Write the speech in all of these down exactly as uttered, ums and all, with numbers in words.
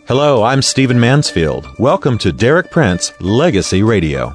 Hello, I'm Stephen Mansfield. Welcome to Derek Prince Legacy Radio.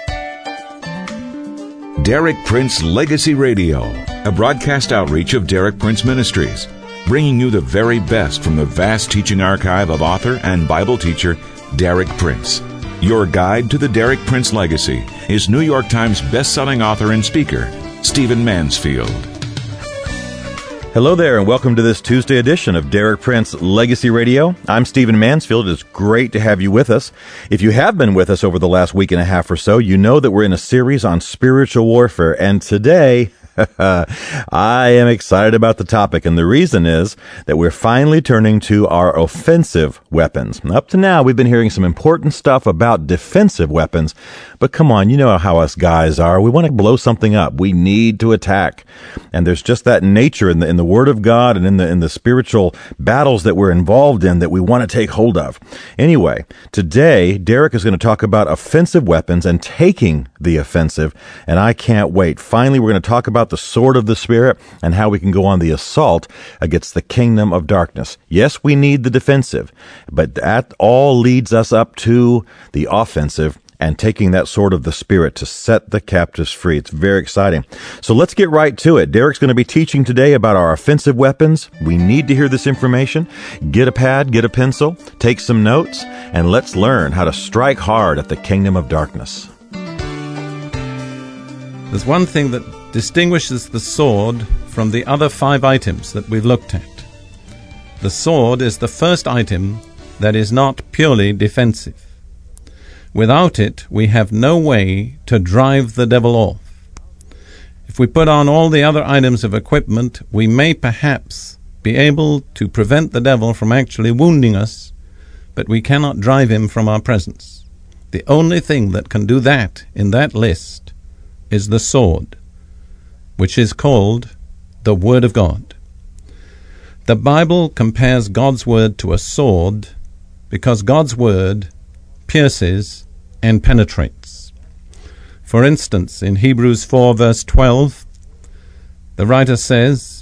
Derek Prince Legacy Radio, a broadcast outreach of Derek Prince Ministries, bringing you the very best from the vast teaching archive of author and Bible teacher Derek Prince. Your guide to the Derek Prince legacy is New York Times best-selling author and speaker, Stephen Mansfield. Hello there, and welcome to this Tuesday edition of Derek Prince Legacy Radio. I'm Stephen Mansfield. It's great to have you with us. If you have been with us over the last week and a half or so, you know that we're in a series on spiritual warfare, and today I am excited about the topic, and the reason is that we're finally turning to our offensive weapons. Up to now, we've been hearing some important stuff about defensive weapons, but come on, you know how us guys are. We want to blow something up. We need to attack, and there's just that nature in the in the Word of God and in the in the spiritual battles that we're involved in that we want to take hold of. Anyway, today Derek is going to talk about offensive weapons and taking the offensive, and I can't wait. Finally, we're going to talk about the sword of the Spirit and how we can go on the assault against the kingdom of darkness. Yes, we need the defensive, but that all leads us up to the offensive and taking that sword of the Spirit to set the captives free. It's very exciting. So let's get right to it. Derek's going to be teaching today about our offensive weapons. We need to hear this information. Get a pad, get a pencil, take some notes, and let's learn how to strike hard at the kingdom of darkness. There's one thing that distinguishes the sword from the other five items that we've looked at. The sword is the first item that is not purely defensive. Without it, we have no way to drive the devil off. If we put on all the other items of equipment, we may perhaps be able to prevent the devil from actually wounding us, but we cannot drive him from our presence. The only thing that can do that in that list is the sword, which is called the Word of God. The Bible compares God's Word to a sword because God's Word pierces and penetrates. For instance, in Hebrews four verse twelve, the writer says,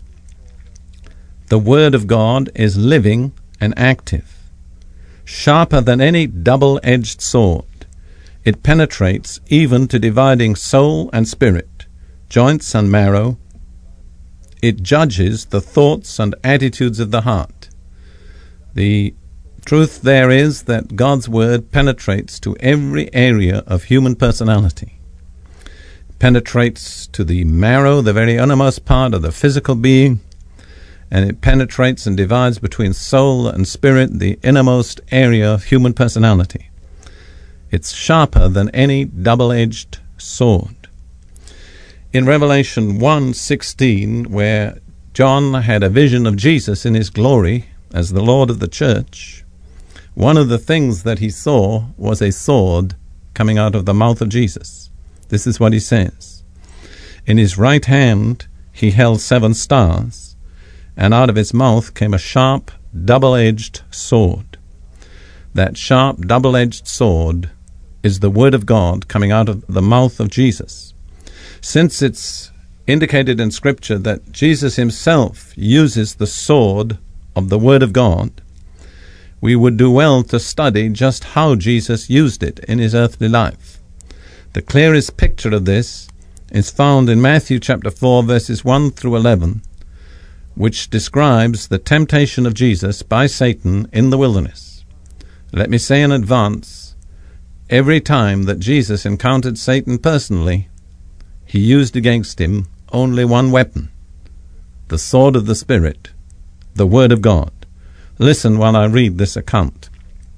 "The Word of God is living and active, sharper than any double-edged sword. It penetrates even to dividing soul and spirit, joints and marrow. It judges the thoughts and attitudes of the heart." The truth there is that God's Word penetrates to every area of human personality. It penetrates to the marrow, the very innermost part of the physical being, and it penetrates and divides between soul and spirit, the innermost area of human personality. It's sharper than any double-edged sword. In Revelation one sixteen, where John had a vision of Jesus in his glory as the Lord of the church, one of the things that he saw was a sword coming out of the mouth of Jesus. This is what he says. "In his right hand he held seven stars, and out of his mouth came a sharp, double-edged sword." That sharp, double-edged sword is the Word of God coming out of the mouth of Jesus. Since it's indicated in Scripture that Jesus himself uses the sword of the Word of God, we would do well to study just how Jesus used it in his earthly life. The clearest picture of this is found in Matthew chapter four, verses one through eleven, which describes the temptation of Jesus by Satan in the wilderness. Let me say in advance, every time that Jesus encountered Satan personally, he used against him only one weapon, the sword of the Spirit, the Word of God. Listen while I read this account.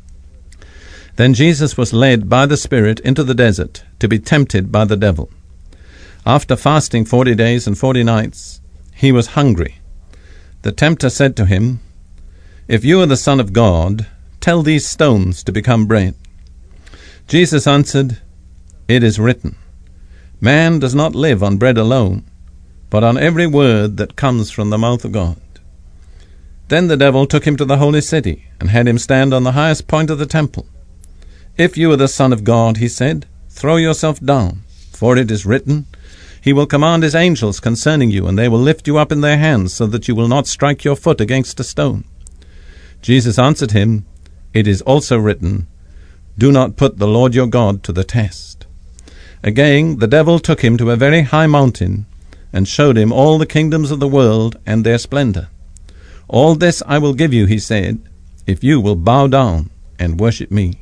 "Then Jesus was led by the Spirit into the desert to be tempted by the devil. After fasting forty days and forty nights, he was hungry. The tempter said to him, 'If you are the Son of God, tell these stones to become bread.' Jesus answered, 'It is written, man does not live on bread alone, but on every word that comes from the mouth of God.' Then the devil took him to the holy city and had him stand on the highest point of the temple. 'If you are the Son of God,' he said, 'throw yourself down, for it is written, He will command His angels concerning you, and they will lift you up in their hands, so that you will not strike your foot against a stone.' Jesus answered him, It is also written, do not put the Lord your God to the test. Again, the devil took him to a very high mountain and showed him all the kingdoms of the world and their splendor. All this I will give you, he said, if you will bow down and worship me.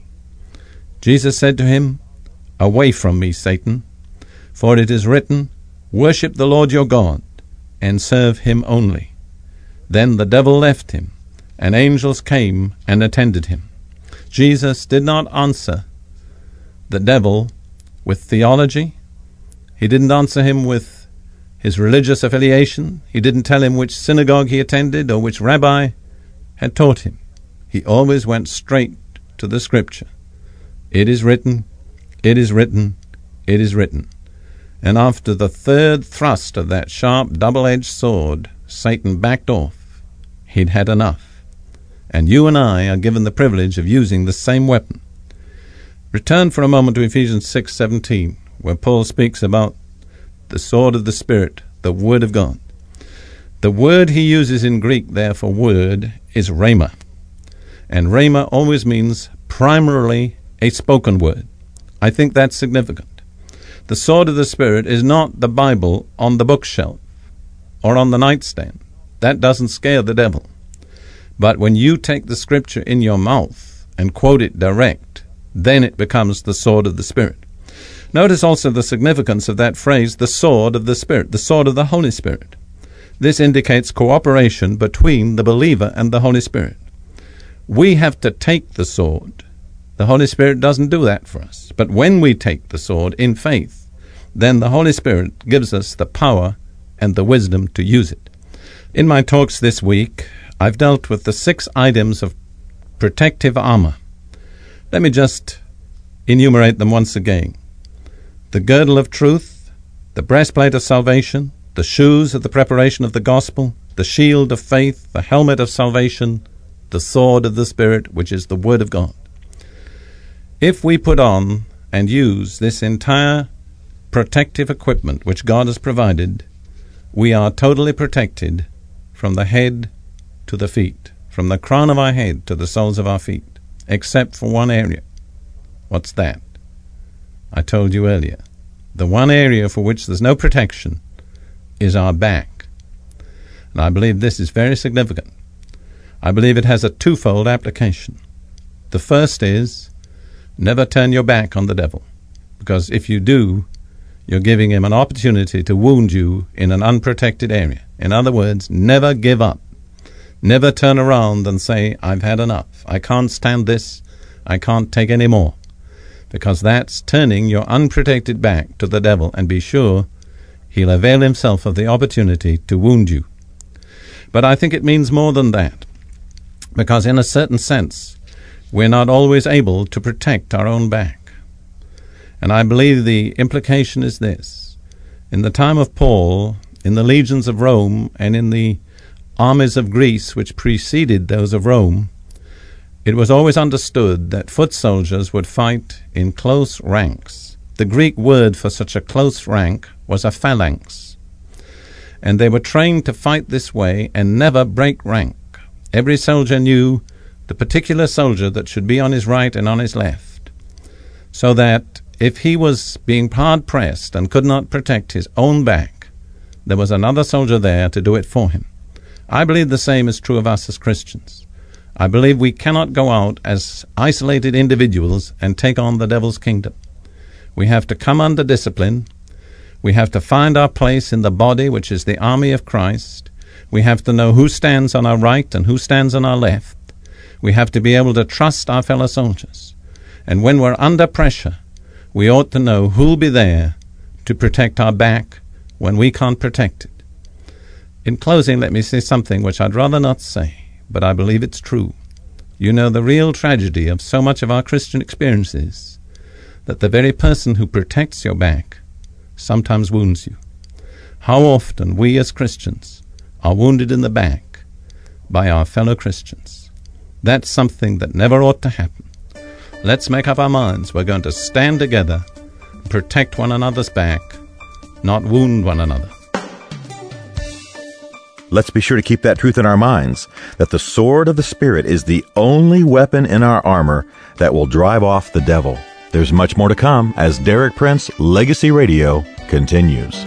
Jesus said to him, away from me, Satan, for it is written, worship the Lord your God and serve him only. Then the devil left him, and angels came and attended him. Jesus did not answer the devil with theology. He didn't answer him with his religious affiliation. He didn't tell him which synagogue he attended or which rabbi had taught him. He always went straight to the Scripture. It is written, it is written, it is written. And after the third thrust of that sharp, double-edged sword, Satan backed off. He'd had enough. And you and I are given the privilege of using the same weapon. Return for a moment to Ephesians six seventeen, where Paul speaks about the sword of the Spirit, the Word of God. The word he uses in Greek there for word is rhema. And rhema always means primarily a spoken word. I think that's significant. The sword of the Spirit is not the Bible on the bookshelf or on the nightstand. That doesn't scare the devil. But when you take the Scripture in your mouth and quote it direct, then it becomes the sword of the Spirit. Notice also the significance of that phrase, the sword of the Spirit, the sword of the Holy Spirit. This indicates cooperation between the believer and the Holy Spirit. We have to take the sword. The Holy Spirit doesn't do that for us. But when we take the sword in faith, then the Holy Spirit gives us the power and the wisdom to use it. In my talks this week, I've dealt with the six items of protective armor. Let me just enumerate them once again. The girdle of truth, the breastplate of salvation, the shoes of the preparation of the gospel, the shield of faith, the helmet of salvation, the sword of the Spirit, which is the Word of God. If we put on and use this entire protective equipment which God has provided, we are totally protected from the head to the feet, from the crown of our head to the soles of our feet, except for one area. What's that? I told you earlier. The one area for which there's no protection is our back. And I believe this is very significant. I believe it has a twofold application. The first is, never turn your back on the devil, because if you do, you're giving him an opportunity to wound you in an unprotected area. In other words, never give up. Never turn around and say, I've had enough. I can't stand this. I can't take any more. Because that's turning your unprotected back to the devil, and be sure he'll avail himself of the opportunity to wound you. But I think it means more than that, because in a certain sense, we're not always able to protect our own back. And I believe the implication is this. In the time of Paul, in the legions of Rome, and in the armies of Greece which preceded those of Rome, it was always understood that foot soldiers would fight in close ranks. The Greek word for such a close rank was a phalanx. And they were trained to fight this way and never break rank. Every soldier knew the particular soldier that should be on his right and on his left, so that if he was being hard-pressed and could not protect his own back, there was another soldier there to do it for him. I believe the same is true of us as Christians. I believe we cannot go out as isolated individuals and take on the devil's kingdom. We have to come under discipline. We have to find our place in the body, which is the army of Christ. We have to know who stands on our right and who stands on our left. We have to be able to trust our fellow soldiers. And when we're under pressure, we ought to know who'll be there to protect our back when we can't protect it. In closing, let me say something which I'd rather not say, but I believe it's true. You know, the real tragedy of so much of our Christian experience is that the very person who protects your back sometimes wounds you. How often we as Christians are wounded in the back by our fellow Christians. That's something that never ought to happen. Let's make up our minds. We're going to stand together, protect one another's back, not wound one another. let's be sure to keep that truth in our minds, that the sword of the Spirit is the only weapon in our armor that will drive off the devil. There's much more to come as Derek Prince Legacy Radio continues.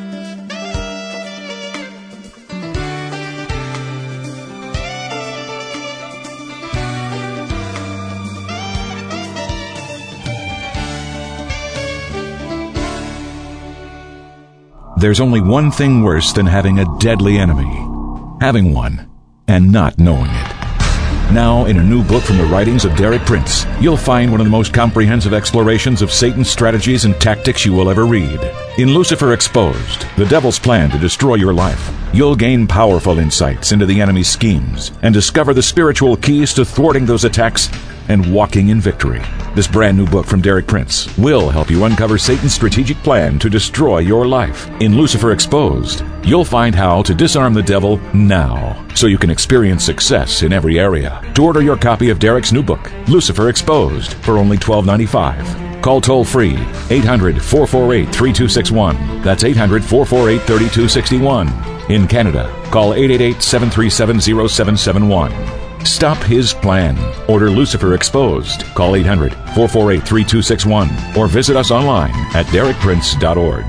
There's only one thing worse than having a deadly enemy. Having one and not knowing it. Now, in a new book from the writings of Derek Prince, you'll find one of the most comprehensive explorations of Satan's strategies and tactics you will ever read. In Lucifer Exposed, the devil's plan to destroy your life, you'll gain powerful insights into the enemy's schemes and discover the spiritual keys to thwarting those attacks and walking in victory. This brand new book from Derek Prince will help you uncover Satan's strategic plan to destroy your life. In Lucifer Exposed, you'll find how to disarm the devil now, so you can experience success in every area. To order your copy of Derek's new book, Lucifer Exposed, for only twelve dollars and ninety-five cents, call toll-free eight hundred, four four eight, three two six one. That's eight hundred, four four eight, three two six one. In Canada, call eight eight eight, seven three seven, zero seven seven one. Stop his plan. Order Lucifer Exposed. Call eight hundred, four four eight, three two six one or visit us online at derek prince dot org.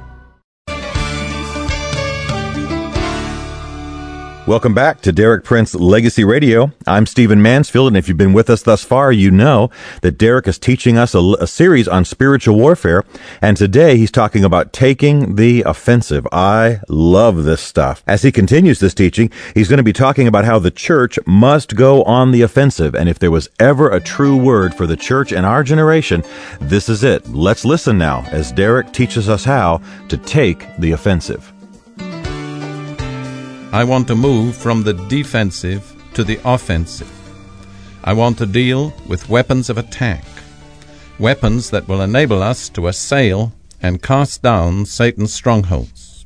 Welcome back to Derek Prince Legacy Radio. I'm Stephen Mansfield, and if you've been with us thus far, you know that Derek is teaching us a, a series on spiritual warfare, and today he's talking about taking the offensive. I love this stuff. As he continues this teaching, he's going to be talking about how the church must go on the offensive, and if there was ever a true word for the church in our generation, this is it. Let's listen now as Derek teaches us how to take the offensive. I want to move from the defensive to the offensive. I want to deal with weapons of attack, weapons that will enable us to assail and cast down Satan's strongholds.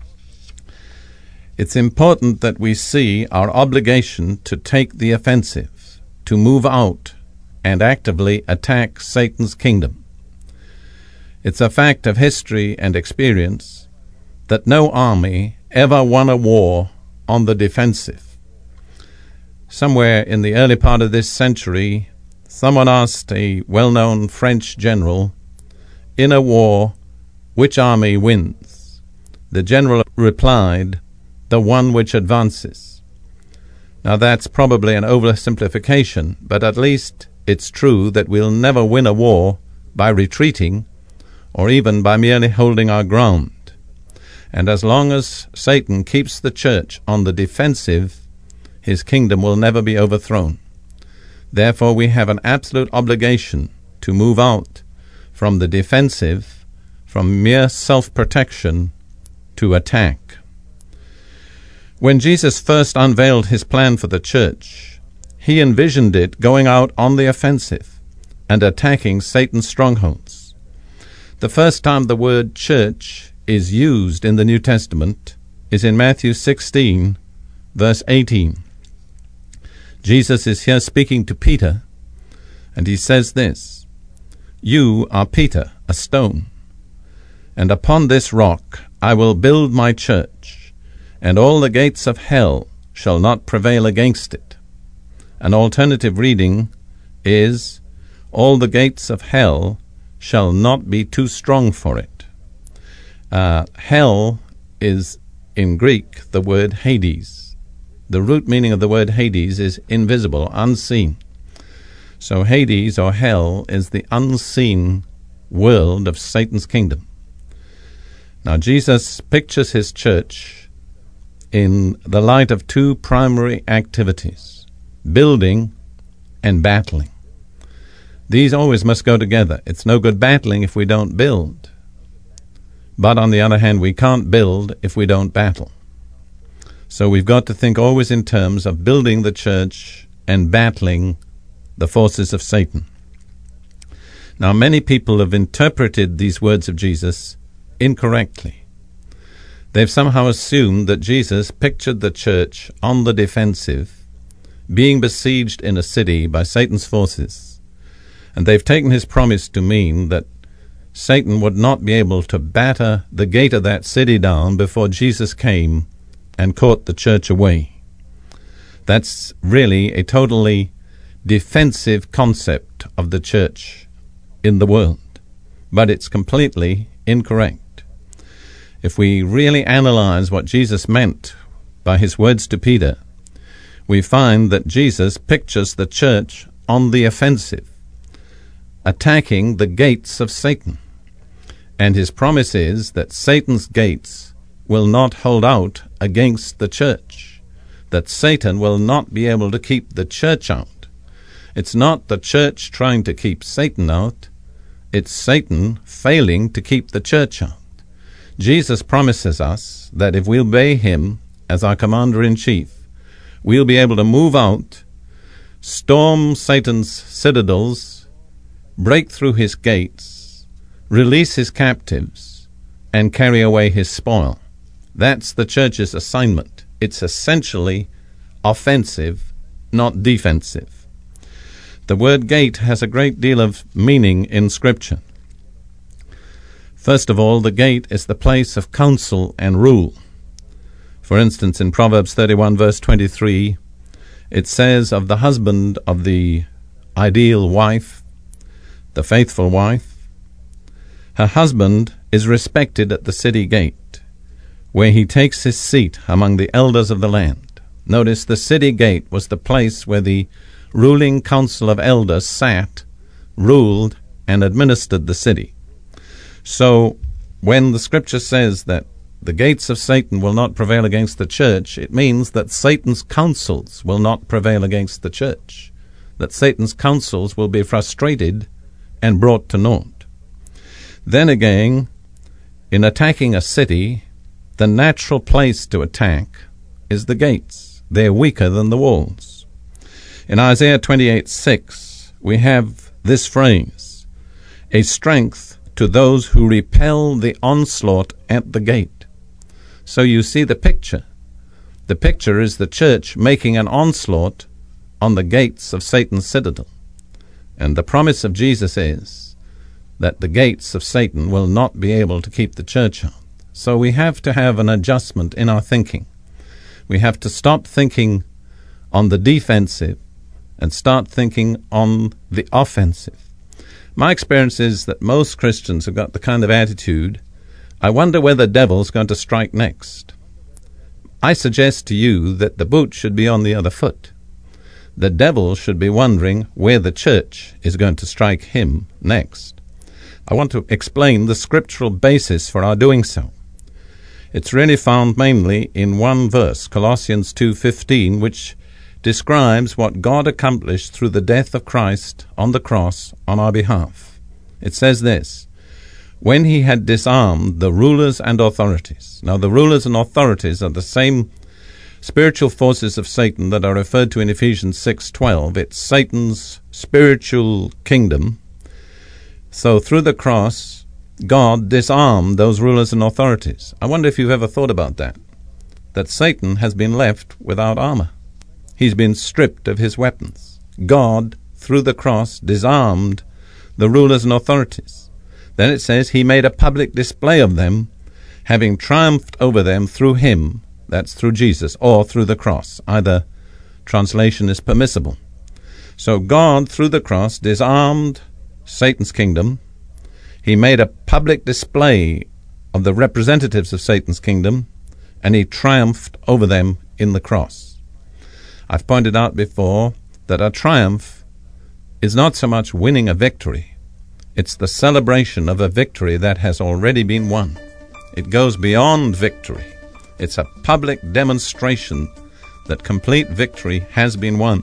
It's important that we see our obligation to take the offensive, to move out and actively attack Satan's kingdom. It's a fact of history and experience that no army ever won a war on the defensive. Somewhere in the early part of this century, someone asked a well-known French general, in a war, which army wins? The general replied, the one which advances. Now that's probably an oversimplification, but at least it's true that we'll never win a war by retreating or even by merely holding our ground. And as long as Satan keeps the church on the defensive, his kingdom will never be overthrown. Therefore, we have an absolute obligation to move out from the defensive, from mere self-protection, to attack. When Jesus first unveiled his plan for the church, he envisioned it going out on the offensive and attacking Satan's strongholds. The first time the word church is used in the New Testament is in Matthew sixteen, verse eighteen. Jesus is here speaking to Peter, and he says this, You are Peter, a stone, and upon this rock I will build my church, and all the gates of hell shall not prevail against it. An alternative reading is, All the gates of hell shall not be too strong for it. Uh, hell is, in Greek, the word Hades. The root meaning of the word Hades is invisible, unseen. So Hades, or hell, is the unseen world of Satan's kingdom. Now Jesus pictures his church in the light of two primary activities, building and battling. These always must go together. It's no good battling if we don't build. But on the other hand, we can't build if we don't battle. So we've got to think always in terms of building the church and battling the forces of Satan. Now, many people have interpreted these words of Jesus incorrectly. They've somehow assumed that Jesus pictured the church on the defensive, being besieged in a city by Satan's forces, and they've taken his promise to mean that Satan would not be able to batter the gate of that city down before Jesus came and caught the church away. That's really a totally defensive concept of the church in the world, but it's completely incorrect. If we really analyze what Jesus meant by his words to Peter, we find that Jesus pictures the church on the offensive, attacking the gates of Satan. And his promise is that Satan's gates will not hold out against the church, that Satan will not be able to keep the church out. It's not the church trying to keep Satan out, it's Satan failing to keep the church out. Jesus promises us that if we obey him as our commander-in-chief, we'll be able to move out, storm Satan's citadels, break through his gates, release his captives, and carry away his spoil. That's the church's assignment. It's essentially offensive, not defensive. The word gate has a great deal of meaning in Scripture. First of all, the gate is the place of counsel and rule. For instance, in Proverbs thirty-one, verse twenty-three, it says of the husband of the ideal wife, the faithful wife, her husband is respected at the city gate, where he takes his seat among the elders of the land. Notice the city gate was the place where the ruling council of elders sat, ruled, and administered the city. So when the Scripture says that the gates of Satan will not prevail against the church, it means that Satan's counsels will not prevail against the church, that Satan's counsels will be frustrated and brought to naught. Then again, in attacking a city, the natural place to attack is the gates. They're weaker than the walls. In Isaiah twenty-eight six, we have this phrase, a strength to those who repel the onslaught at the gate. So you see the picture. The picture is the church making an onslaught on the gates of Satan's citadel. And the promise of Jesus is that the gates of Satan will not be able to keep the church out. So we have to have an adjustment in our thinking. We have to stop thinking on the defensive and start thinking on the offensive. My experience is that most Christians have got the kind of attitude, I wonder where the devil's going to strike next. I suggest to you that the boot should be on the other foot. The devil should be wondering where the church is going to strike him next. I want to explain the scriptural basis for our doing so. It's really found mainly in one verse, Colossians two fifteen, which describes what God accomplished through the death of Christ on the cross on our behalf. It says this, when he had disarmed the rulers and authorities. Now the rulers and authorities are the same spiritual forces of Satan that are referred to in Ephesians six twelve. It's Satan's spiritual kingdom. So through the cross, God disarmed those rulers and authorities. I wonder if you've ever thought about that, that Satan has been left without armor. He's been stripped of his weapons. God, through the cross, disarmed the rulers and authorities. Then it says he made a public display of them, having triumphed over them through him, that's through Jesus, or through the cross. Either translation is permissible. So God, through the cross, disarmed Satan's kingdom. He made a public display of the representatives of Satan's kingdom, and he triumphed over them in the cross. I've pointed out before that a triumph is not so much winning a victory. It's the celebration of a victory that has already been won. It goes beyond victory. It's a public demonstration that complete victory has been won.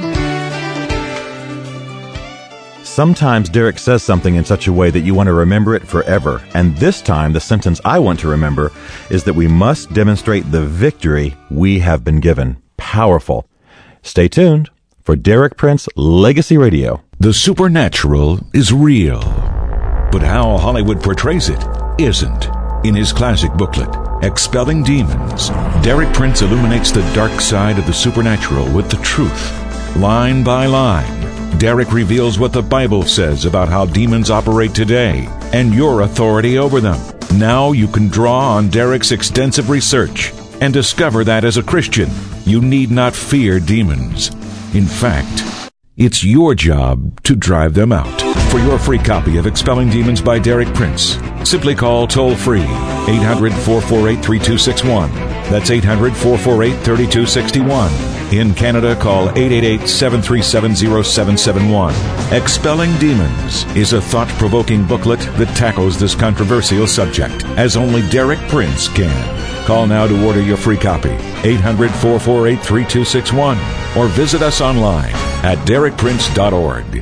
Sometimes Derek says something in such a way that you want to remember it forever. And this time, the sentence I want to remember is that we must demonstrate the victory we have been given. Powerful. Stay tuned for Derek Prince Legacy Radio. The supernatural is real, but how Hollywood portrays it isn't. In his classic booklet, Expelling Demons, Derek Prince illuminates the dark side of the supernatural with the truth. Line by line, Derek reveals what the Bible says about how demons operate today and your authority over them. Now you can draw on Derek's extensive research and discover that as a Christian, you need not fear demons. In fact, it's your job to drive them out. For your free copy of Expelling Demons by Derek Prince, simply call toll-free eight hundred, four four eight, three two six one. That's eight hundred, four four eight, three two six one. In Canada, call eight eight eight, seven three seven, zero seven seven one. Expelling Demons is a thought-provoking booklet that tackles this controversial subject, as only Derek Prince can. Call now to order your free copy, eight hundred, four four eight, three two six one, or visit us online at derek prince dot org.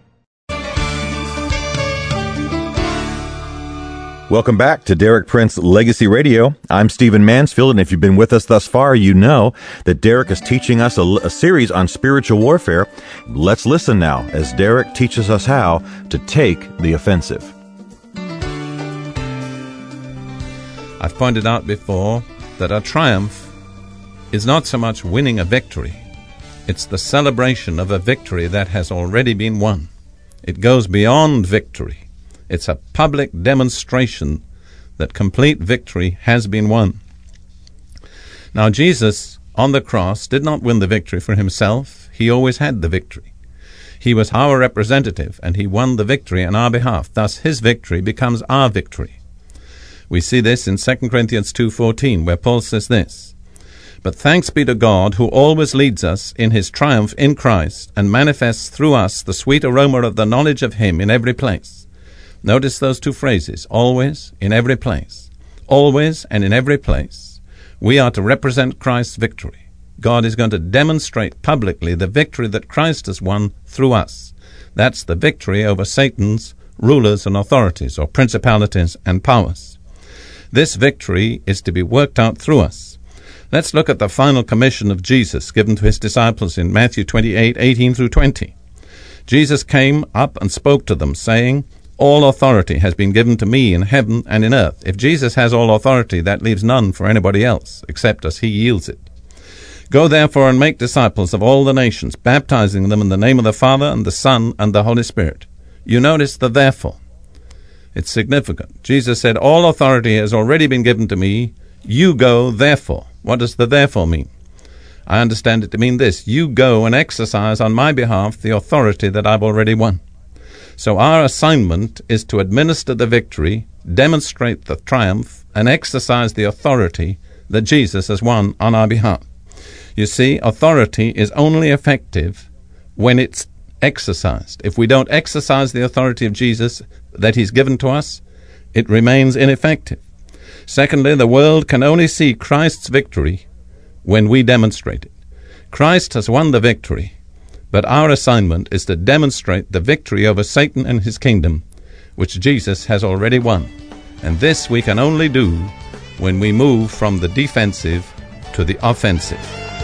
Welcome back to Derek Prince Legacy Radio. I'm Stephen Mansfield, and if you've been with us thus far, you know that Derek is teaching us a, a series on spiritual warfare. Let's listen now as Derek teaches us how to take the offensive. I've pointed out before that a triumph is not so much winning a victory. It's the celebration of a victory that has already been won. It goes beyond victory. It's a public demonstration that complete victory has been won. Now, Jesus on the cross did not win the victory for himself. He always had the victory. He was our representative, and he won the victory on our behalf. Thus, his victory becomes our victory. We see this in Second Corinthians two fourteen, where Paul says this, "But thanks be to God, who always leads us in his triumph in Christ, and manifests through us the sweet aroma of the knowledge of him in every place." Notice those two phrases, always, in every place. Always and in every place, we are to represent Christ's victory. God is going to demonstrate publicly the victory that Christ has won through us. That's the victory over Satan's rulers and authorities, or principalities and powers. This victory is to be worked out through us. Let's look at the final commission of Jesus given to his disciples in Matthew twenty-eight, eighteen through twenty. Jesus came up and spoke to them, saying, "All authority has been given to me in heaven and in earth." If Jesus has all authority, that leaves none for anybody else, except as he yields it. "Go therefore and make disciples of all the nations, baptizing them in the name of the Father and the Son and the Holy Spirit." You notice the therefore. It's significant. Jesus said, "All authority has already been given to me. You go therefore." What does the therefore mean? I understand it to mean this: you go and exercise on my behalf the authority that I've already won. So our assignment is to administer the victory, demonstrate the triumph, and exercise the authority that Jesus has won on our behalf. You see, authority is only effective when it's exercised. If we don't exercise the authority of Jesus that he's given to us, it remains ineffective. Secondly, the world can only see Christ's victory when we demonstrate it. Christ has won the victory, but our assignment is to demonstrate the victory over Satan and his kingdom, which Jesus has already won. And this we can only do when we move from the defensive to the offensive.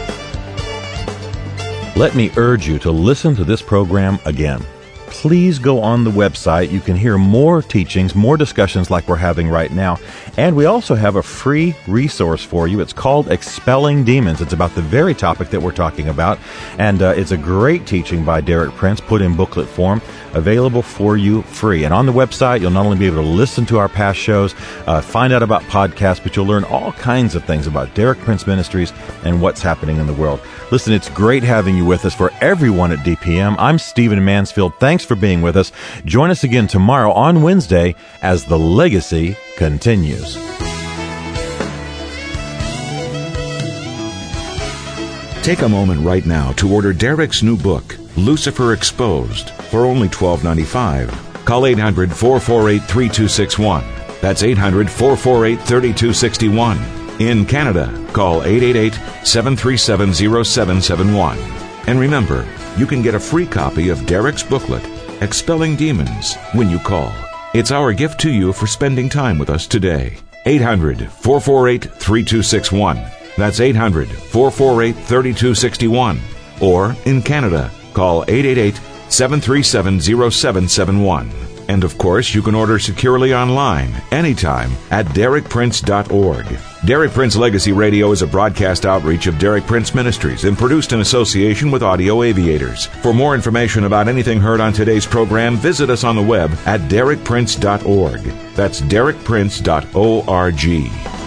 Let me urge you to listen to this program again. Please go on the website. You can hear more teachings, more discussions like we're having right now. And we also have a free resource for you. It's called Expelling Demons. It's about the very topic that we're talking about. And uh, it's a great teaching by Derek Prince, put in booklet form, available for you free. And on the website, you'll not only be able to listen to our past shows, uh, find out about podcasts, but you'll learn all kinds of things about Derek Prince Ministries and what's happening in the world. Listen, it's great having you with us. For everyone at D P M, I'm Stephen Mansfield. Thanks for being with us. Join us again tomorrow on Wednesday as the legacy continues. Take a moment right now to order Derek's new book, Lucifer Exposed, for only twelve ninety-five. Call eight hundred, four four eight, three two six one. That's eight hundred, four four eight, three two six one. In Canada, call eight eight eight, seven three seven, zero seven seven one. And remember, you can get a free copy of Derek's booklet, Expelling Demons, when you call. It's our gift to you for spending time with us today. eight hundred, four four eight, three two six one. That's eight hundred, four four eight, three two six one. Or, in Canada, call eight eight eight, seven three seven, zero seven seven one. And of course, you can order securely online, anytime, at derek prince dot org. Derek Prince Legacy Radio is a broadcast outreach of Derek Prince Ministries and produced in association with Audio Aviators. For more information about anything heard on today's program, visit us on the web at derek prince dot org. That's derek prince dot org.